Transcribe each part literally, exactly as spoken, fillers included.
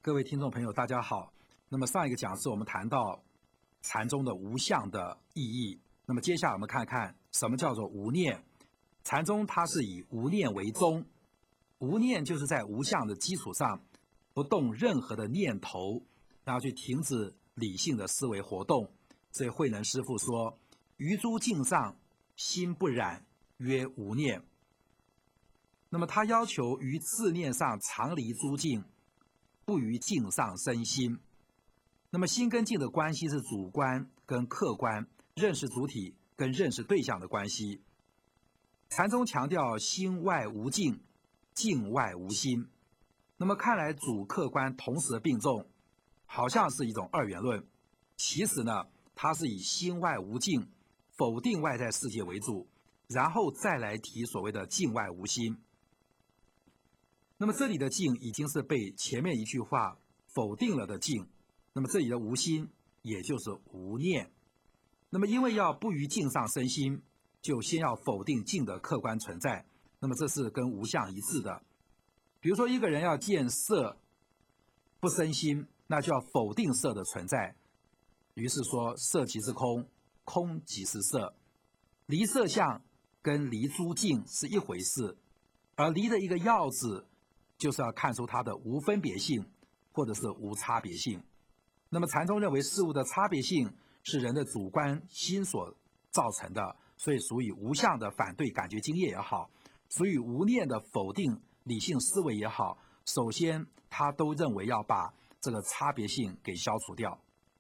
各位听众朋友，大家好。那么上一个讲次我们谈到禅宗的无相的意义，那么接下来我们看看什么叫做无念。禅宗它是以无念为宗，无念就是在无相的基础上不动任何的念头，然后去停止理性的思维活动。所以慧能师父说：“于诸境上心不染，曰无念。”那么他要求于自念上常离诸境，不于境上生心。那么心跟境的关系是主观跟客观，认识主体跟认识对象的关系。禅宗强调心外无境，境外无心。那么看来主客观同时的并重，好像是一种二元论。其实呢，它是以心外无境，否定外在世界为主，然后再来提所谓的境外无心。那么这里的境已经是被前面一句话否定了的境，那么这里的无心也就是无念。那么因为要不于境上生心，就先要否定境的客观存在，那么这是跟无相一致的。比如说一个人要见色不生心，那就要否定色的存在。于是说色即是空，空即是色。离色相跟离诸境是一回事，而离的一个要旨就是要看出它的无分别性或者是无差别性。那么禅宗认为事物的差别性是人的主观心所造成的，所以属于无相的反对感觉经验也好，属于无念的否定理性思维也好，首先他都认为要把这个差别性给消除掉。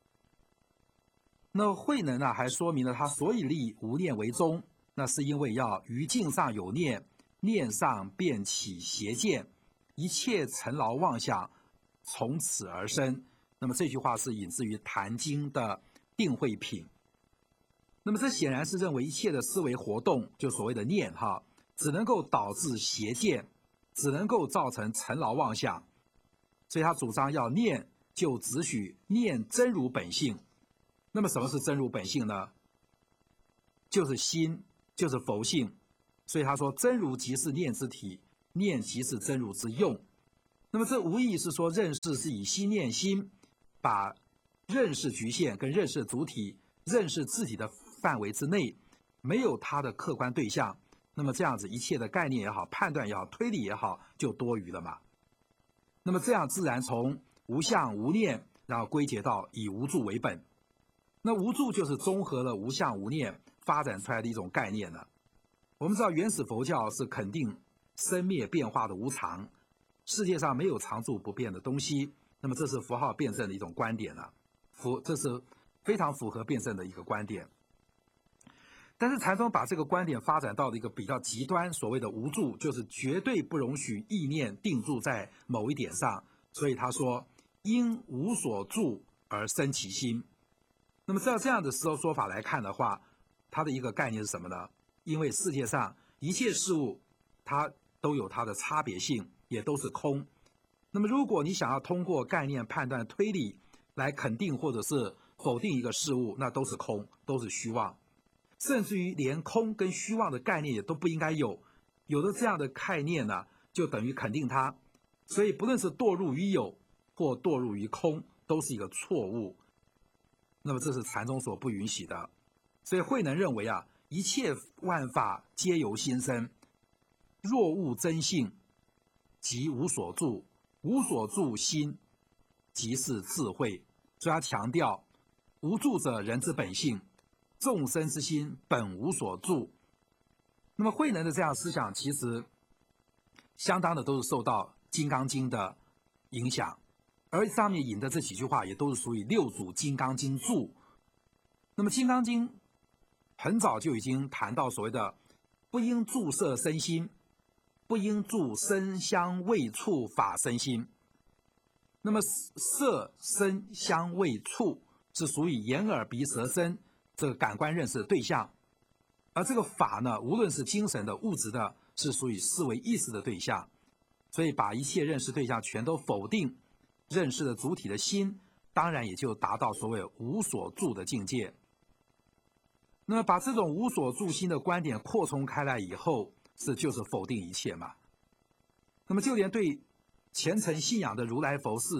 那慧能呢还说明了他所以立无念为宗，那是因为要于境上有念，念上便起邪见，一切尘劳妄想从此而生。那么这句话是引自于《坛经》的定慧品。那么这显然是认为一切的思维活动，就所谓的念哈，只能够导致邪见，只能够造成尘劳妄想。所以他主张要念就只许念真如本性。那么什么是真如本性呢？就是心，就是佛性。所以他说真如即是念之体，念即是真如之用。那么这无疑是说认识是以心念心，把认识局限跟认识主体、认识自己的范围之内，没有它的客观对象，那么这样子一切的概念也好、判断也好、推理也好，就多余了嘛。那么这样自然从无相无念，然后归结到以无住为本。那无住就是综合了无相无念发展出来的一种概念了。我们知道原始佛教是肯定生灭变化的无常，世界上没有常住不变的东西，那么这是符号辩证的一种观点了，符这是非常符合辩证的一个观点。但是禅宗把这个观点发展到了一个比较极端，所谓的无住，就是绝对不容许意念定住在某一点上，所以他说因无所住而生其心。那么照这样的说说法来看的话，它的一个概念是什么呢？因为世界上一切事物它都有它的差别性，也都是空。那么如果你想要通过概念判断推理来肯定或者是否定一个事物，那都是空，都是虚妄。甚至于连空跟虚妄的概念也都不应该有，有了这样的概念呢，就等于肯定它。所以不论是堕入于有或堕入于空，都是一个错误。那么这是禅宗所不允许的。所以慧能认为啊，一切万法皆由心生，若悟真性，即无所住，无所住心，即是智慧。所以他强调无住者人之本性，众生之心本无所住。那么慧能的这样思想其实相当的都是受到《金刚经》的影响，而上面引的这几句话也都是属于六祖《金刚经》注。那么《金刚经》很早就已经谈到所谓的不应住色生心，不应住声香味触法生心。那么色声香味触是属于眼耳鼻舌身这个感官认识的对象，而这个法呢，无论是精神的物质的，是属于思维意识的对象。所以把一切认识对象全都否定，认识的主体的心当然也就达到所谓无所住的境界。那么把这种无所住心的观点扩充开来以后，是就是否定一切嘛。那么就连对虔诚信仰的如来佛事，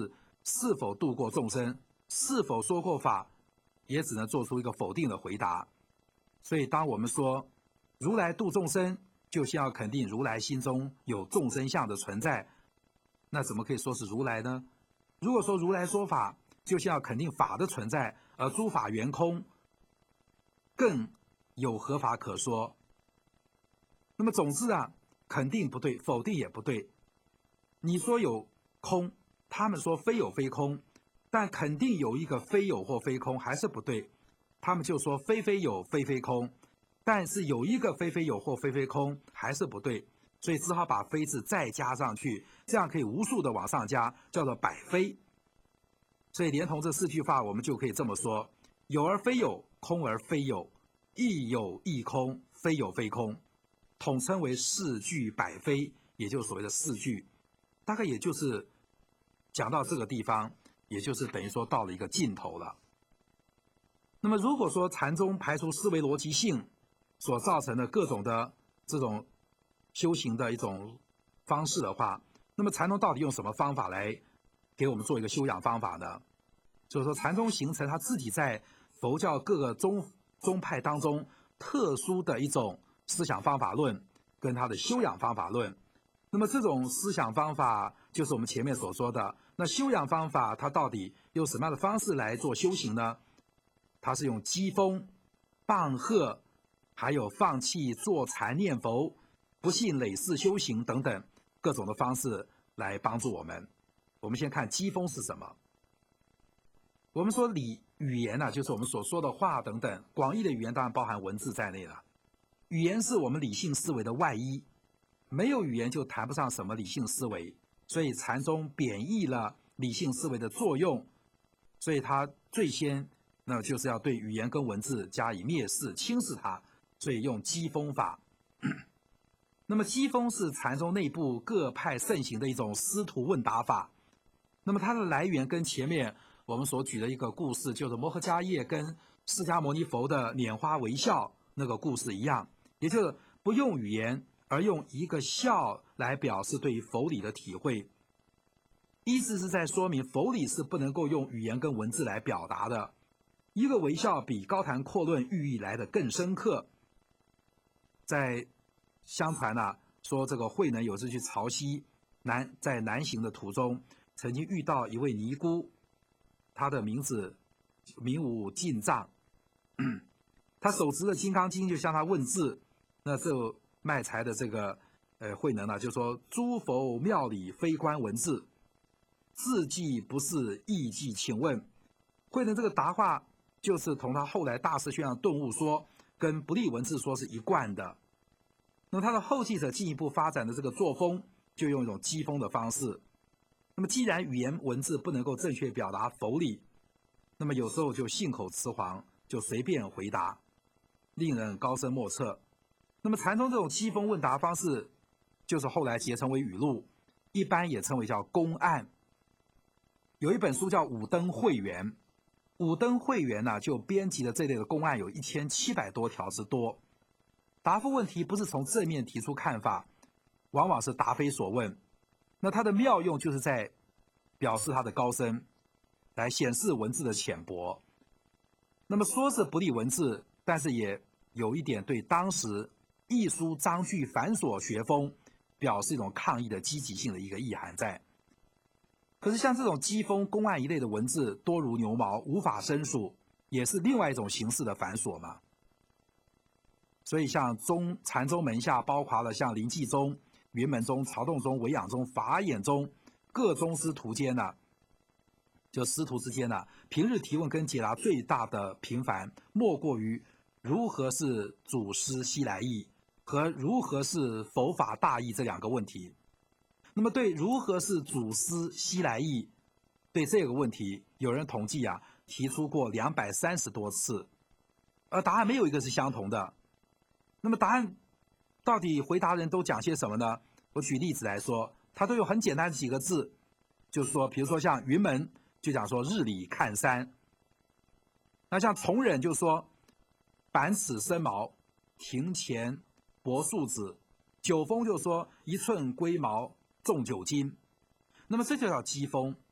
是否度过众生，是否说过法，也只能做出一个否定的回答。所以当我们说如来度众生，就先要肯定如来心中有众生相的存在，那怎么可以说是如来呢？如果说如来说法，就先要肯定法的存在，而诸法圆空，更有何法可说？那么总之啊，肯定不对，否定也不对。你说有空，他们说非有非空，但肯定有一个非有或非空还是不对。他们就说非非有，非非空，但是有一个非非有或非非空还是不对，所以只好把非字再加上去，这样可以无数的往上加，叫做百非。所以连同这四句话，我们就可以这么说：有而非有，空而非有，亦有亦空，非有非空，统称为四句百非，也就是所谓的四句。大概也就是讲到这个地方，也就是等于说到了一个尽头了。那么如果说禅宗排除思维逻辑性所造成的各种的这种修行的一种方式的话，那么禅宗到底用什么方法来给我们做一个修养方法呢？就是说禅宗形成它自己在佛教各个宗宗派当中特殊的一种思想方法论跟它的修养方法论。那么这种思想方法就是我们前面所说的，那修养方法它到底用什么样的方式来做修行呢？它是用击风、棒喝，还有放弃坐禅念佛、不信累世修行等等各种的方式来帮助我们。我们先看击风是什么。我们说理语言呢、啊，就是我们所说的话等等，广义的语言当然包含文字在内了。语言是我们理性思维的外衣，没有语言就谈不上什么理性思维。所以禅宗贬义了理性思维的作用，所以它最先那就是要对语言跟文字加以蔑视、轻视它，所以用击风法。那么击风是禅宗内部各派盛行的一种师徒问答法。那么它的来源跟前面我们所举的一个故事，就是摩诃迦叶跟释迦牟尼佛的拈花微笑那个故事一样，也就是不用语言，而用一个笑来表示对于佛理的体会。意思是在说明佛理是不能够用语言跟文字来表达的。一个微笑比高谈阔论寓意来得更深刻。在相传呢、啊，说这个慧能有次去潮汐南，在南行的途中，曾经遇到一位尼姑，她的名字名无尽藏，他手持着《金刚经》就向他问字。那这卖财的这个呃慧能呢，就说：诸佛庙里非观文字，字迹不是意迹，请问慧能这个答话就是同他后来大师宣扬顿悟说跟不立文字说是一贯的。那么他的后继者进一步发展的这个作风，就用一种击风的方式。那么既然语言文字不能够正确表达佛理，那么有时候就信口雌黄，就随便回答，令人高深莫测。那么禅宗这种击风问答方式，就是后来结成为语录，一般也称为叫公案。有一本书叫《五灯会元》，五灯会元呢、啊、就编辑了这类的公案有一千七百多条之多。答复问题不是从正面提出看法，往往是答非所问。那它的妙用就是在表示它的高深，来显示文字的浅薄。那么说是不立文字，但是也有一点对当时艺书章句繁琐学风表示一种抗议的积极性的一个意涵在。可是像这种击风公案一类的文字多如牛毛，无法申述，也是另外一种形式的繁琐嘛。所以像宗禅宗门下包括了像临济宗、云门宗、曹洞宗、维养宗、法眼宗各宗师徒间呢，就师徒之间呢，平日提问跟解答最大的频繁，莫过于如何是祖师西来意和如何是佛法大义这两个问题。那么对如何是祖师西来意，对这个问题，有人统计啊，提出过两百三十多次，而答案没有一个是相同的。那么答案到底回答人都讲些什么呢？我举例子来说，它都有很简单的几个字，就是说，比如说像云门就讲说日里看山，那像从忍就说板尺生毛，庭前薄树子，九峰就说一寸龟毛重九斤。那么这就叫击风，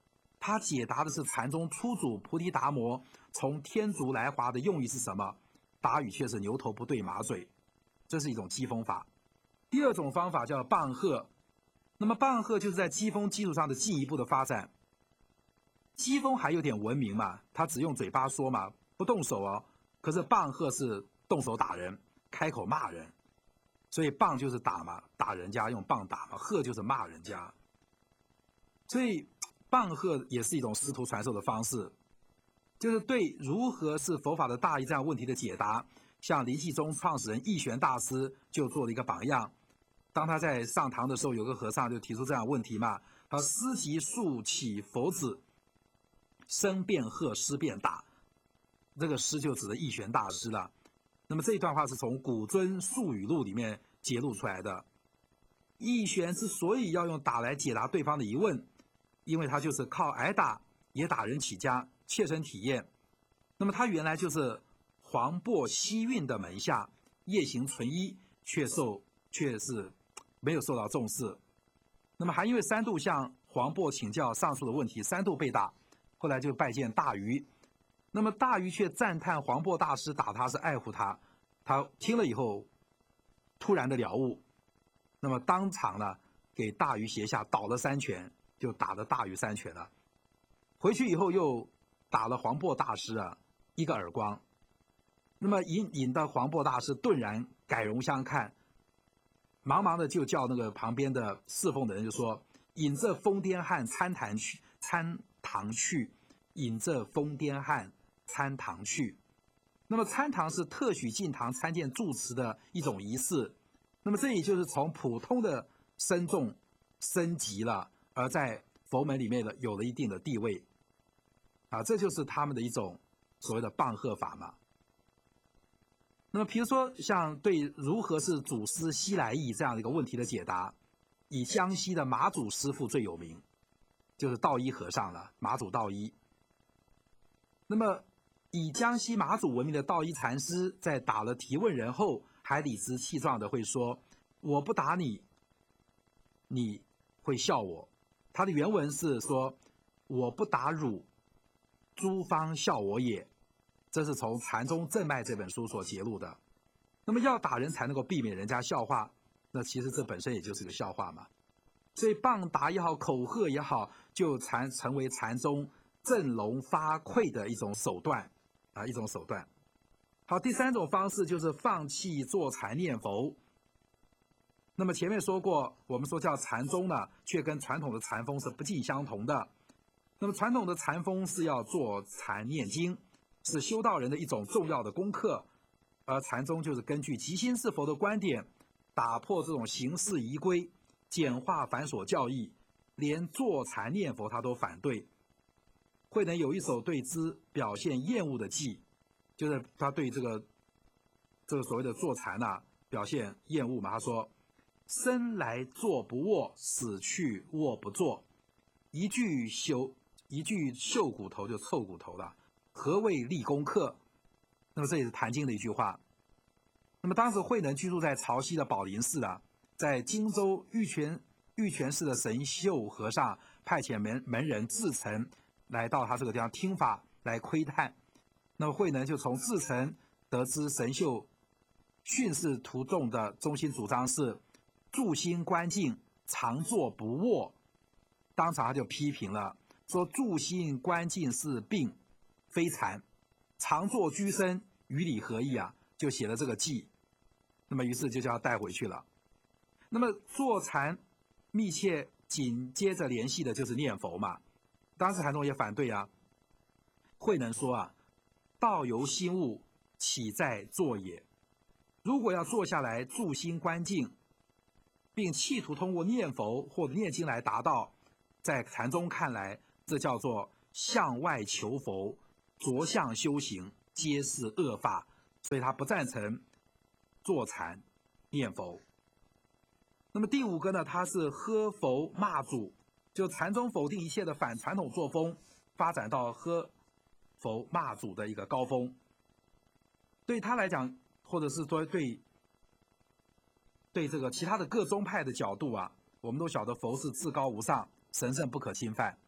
他解答的是禅宗初祖菩提达摩从天竺来华的用意是什么，答语却是牛头不对马嘴，这是一种讥讽法。第二种方法叫棒喝，那么棒喝就是在讥讽基础上的进一步的发展。讥讽还有点文明嘛，他只用嘴巴说嘛，不动手哦。可是棒喝是动手打人，开口骂人，所以棒就是打嘛，打人家用棒打嘛，喝就是骂人家。所以棒喝也是一种师徒传授的方式，就是对如何是佛法的大义这样问题的解答，像临济宗创始人义玄大师就做了一个榜样。当他在上堂的时候，有个和尚就提出这样的问题嘛，他师即竖起佛子，身便喝，师便打。这个师就指的义玄大师了。那么这一段话是从《古尊述语录》里面揭露出来的。义玄之所以要用打来解答对方的疑问，因为他就是靠挨打也打人起家，切身体验。那么他原来就是黄檗西运的门下，夜行纯一，却受却是没有受到重视。那么还因为三度向黄檗请教上述的问题，三度被打，后来就拜见大愚。那么大愚却赞叹黄檗大师打他是爱护他，他听了以后突然的了悟，那么当场呢给大愚胁下倒了三拳，就打了大愚三拳了。回去以后又打了黄檗大师啊一个耳光，那么引引得黄檗大师顿然改容相看，忙忙的就叫那个旁边的侍奉的人就说：“引这疯癫汉参堂去，参堂去，引这疯癫汉参堂去。”那么参堂是特许进堂参见住持的一种仪式，那么这也就是从普通的僧众升级了，而在佛门里面的有了一定的地位，啊，这就是他们的一种所谓的棒喝法嘛。那么比如说像对如何是祖师西来意这样的一个问题的解答，以江西的马祖师傅最有名，就是道一和尚了，马祖道一。那么以江西马祖闻名的道一禅师，在打了提问人后，还理直气壮的会说：“我不打你，你会笑我。”他的原文是说：“我不打汝，诸方笑我也。”这是从《禅宗正脉》这本书所揭露的。那么要打人才能够避免人家笑话，那其实这本身也就是个笑话嘛。所以棒打也好，口喝也好，就禅成为禅宗振聋发聩的一种手段啊，一种手段。好，第三种方式就是放弃坐禅念佛。那么前面说过，我们说叫禅宗呢，却跟传统的禅风是不尽相同的。那么传统的禅风是要坐禅念经，是修道人的一种重要的功课，而禅宗就是根据即心是佛的观点，打破这种形式仪规，简化繁琐教义，连坐禅念佛他都反对。慧能有一首对之表现厌恶的偈，就是他对这个这个所谓的坐禅呐、啊、表现厌恶嘛。他说：“生来坐不卧，死去卧不坐。一具朽一具锈骨头就臭骨头了，何谓立功课？”那么这也是《坛经》的一句话。那么当时慧能居住在潮汐的宝林寺啊，在荆州玉泉玉泉寺的神秀和尚派遣门门人智澄来到他这个地方听法来窥探。那么慧能就从智澄得知神秀训示徒众的中心主张是住心观静，常坐不卧。当场他就批评了，说住心观静是病，非禅，常坐居身，与理何异啊？就写了这个偈。那么于是就叫他带回去了。那么坐禅密切紧接着联系的就是念佛嘛。当时禅宗也反对啊。慧能说啊，道由心悟，岂在坐也？如果要坐下来住心观静，并企图通过念佛或者念经来达到，在禅宗看来，这叫做向外求佛，着相修行，皆是恶法，所以他不赞成坐禅念佛。那么第五个呢，他是喝佛骂祖，就禅宗否定一切的反传统作风，发展到喝佛骂祖的一个高峰。对他来讲，或者是说对对这个其他的各宗派的角度啊，我们都晓得佛是至高无上，神圣不可侵犯。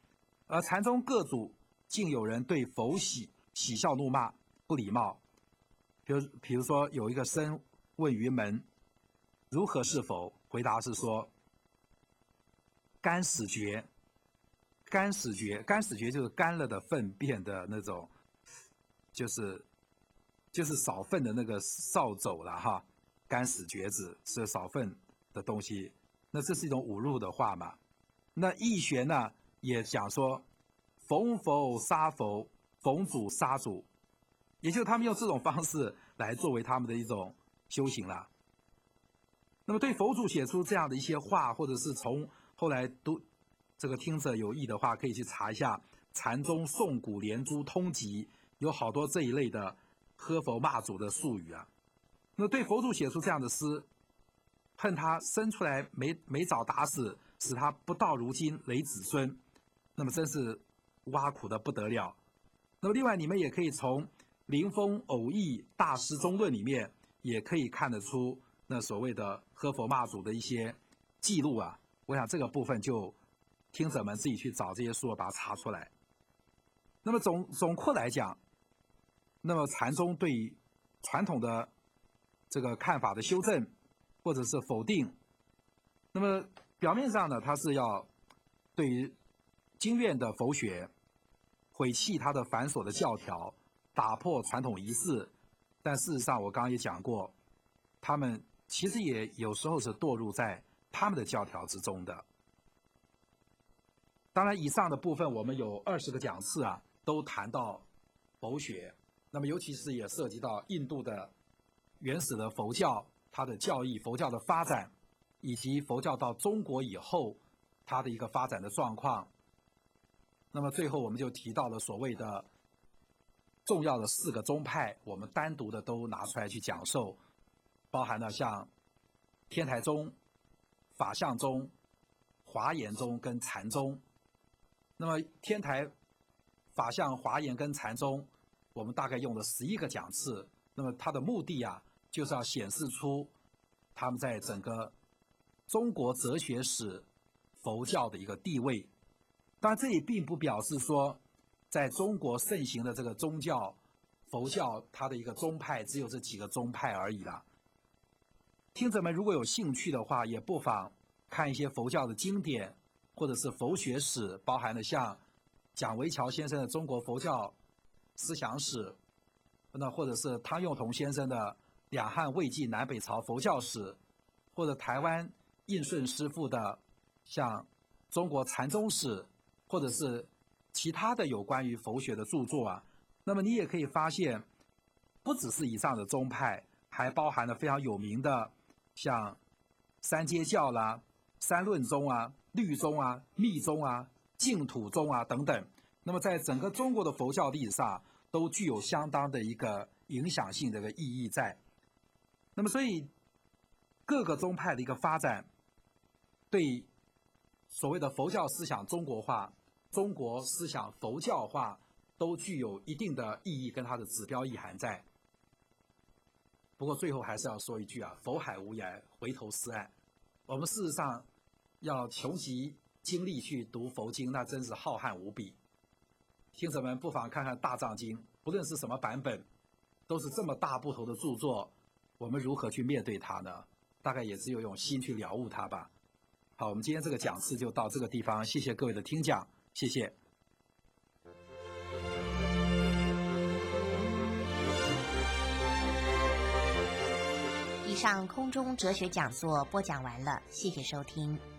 而禅宗各祖竟有人对佛喜喜笑怒骂，不礼貌。比如比如说有一个僧问云门如何是佛，回答是说干屎绝。干屎绝，干屎绝就是干了的粪便的那种，就是就是扫粪的那个扫帚了哈。干屎绝子是扫粪的东西，那这是一种侮辱的话嘛。那义玄呢也讲说逢佛杀佛，逢主杀主，也就是他们用这种方式来作为他们的一种修行了。那么对佛祖写出这样的一些话，或者是从后来读这个听者有意的话，可以去查一下禅宗宋古莲珠通集，有好多这一类的喝佛骂祖的术语啊。那对佛祖写出这样的诗，恨他生出来没没早打死，使他不到如今累子孙，那么真是挖苦的不得了。那么另外你们也可以从林峰偶义大师中论里面也可以看得出那所谓的喝佛骂祖的一些记录啊。我想这个部分就听者们自己去找这些书把它查出来。那么总总括来讲，那么禅宗对传统的这个看法的修正或者是否定，那么表面上呢，它是要对于经院的佛学毁弃它的繁琐的教条，打破传统仪式，但事实上我刚刚也讲过，他们其实也有时候是堕入在他们的教条之中的。当然以上的部分我们有二十个讲次啊，都谈到佛学，那么尤其是也涉及到印度的原始的佛教，它的教义、佛教的发展，以及佛教到中国以后它的一个发展的状况。那么最后我们就提到了所谓的重要的四个宗派，我们单独的都拿出来去讲授，包含了像天台宗、法相宗、华严宗跟禅宗。那么天台、法相、华严跟禅宗，我们大概用了十一个讲次。那么它的目的啊，就是要显示出他们在整个中国哲学史佛教的一个地位。当然，这也并不表示说，在中国盛行的这个宗教佛教，它的一个宗派只有这几个宗派而已啦。听者们如果有兴趣的话，也不妨看一些佛教的经典，或者是佛学史，包含了像蒋维桥先生的《中国佛教思想史》，那或者是汤用彤先生的《两汉魏晋南北朝佛教史》，或者台湾印顺师傅的像《中国禅宗史》，或者是其他的有关于佛学的著作啊。那么你也可以发现，不只是以上的宗派，还包含了非常有名的像三阶教啦、三论宗啊、律宗啊、密宗啊、净土宗啊等等。那么在整个中国的佛教历史上，都具有相当的一个影响性的一个意义在。那么所以各个宗派的一个发展，对所谓的佛教思想中国化、中国思想佛教化，都具有一定的意义跟它的指标意涵在。不过最后还是要说一句啊，佛海无涯，回头是岸。我们事实上要穷极精力去读佛经，那真是浩瀚无比。听者们不妨看看《大藏经》，不论是什么版本，都是这么大部头的著作，我们如何去面对它呢？大概也只有用心去了悟它吧。好，我们今天这个讲次就到这个地方，谢谢各位的听讲，谢谢。 以上空中哲学讲座播讲完了，谢谢收听。